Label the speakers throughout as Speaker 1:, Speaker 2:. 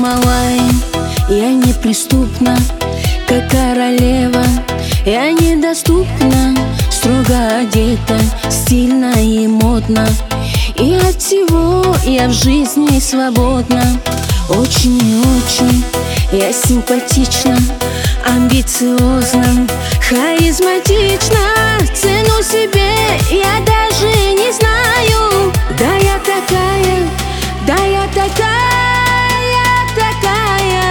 Speaker 1: малая, я неприступна, как королева. Я недоступна, строго одета, стильно и модно, и от всего я в жизни свободна. Очень и очень я симпатична, амбициозна, харизматична. Цену себе я даже не знаю. Да я такая, да я такая, такая.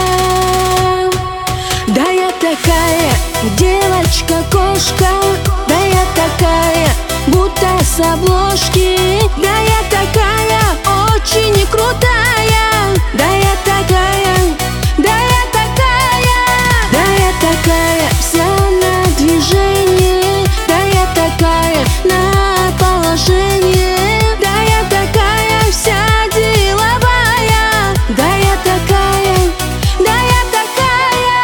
Speaker 1: Да я такая, девочка-кошка. Да я такая, будто с обложки. Да я такая, очень крутая. Да я такая, да я такая. Да я такая, вся на движение. Да я такая, на положение. Да я такая, вся деловая. Да я такая, да я такая.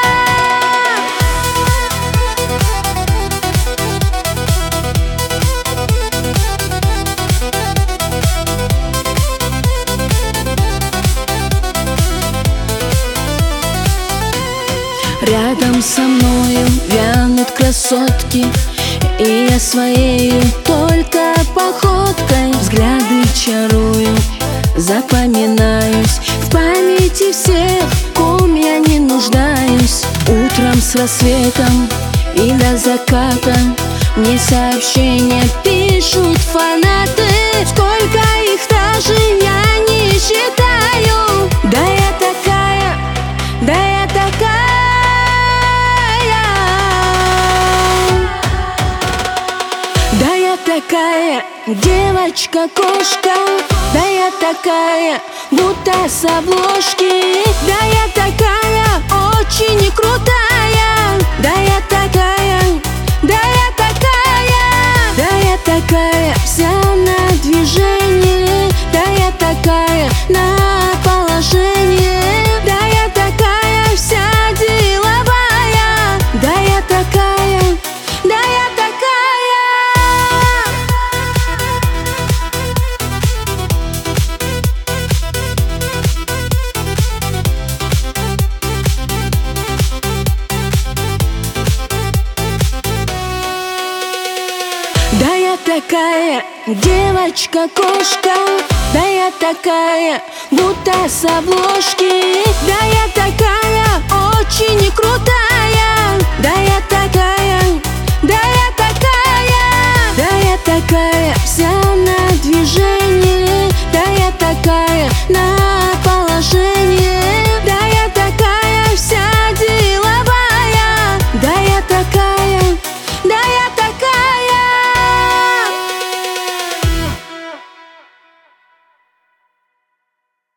Speaker 1: Рядом со мною вянут красотки, и я своею только походкой взгляды чарую, запоминаюсь в памяти всех, в ком я не нуждаюсь. Утром с рассветом и до заката мне сообщения пишут фанаты. Сколько их даже я не считаю. Да я такая, да я такая. Да я такая, девочка-кошка. Да я такая, будто с обложки. Да я такая, очень крутая. Да я такая, да я такая. Да я такая, вся на движение. Да я такая, на положение. Да я такая, вся деловая. Да я такая, да я такая. Да я такая, девочка-кошка. Да я такая, будто с обложки. Да я такая, очень крутая.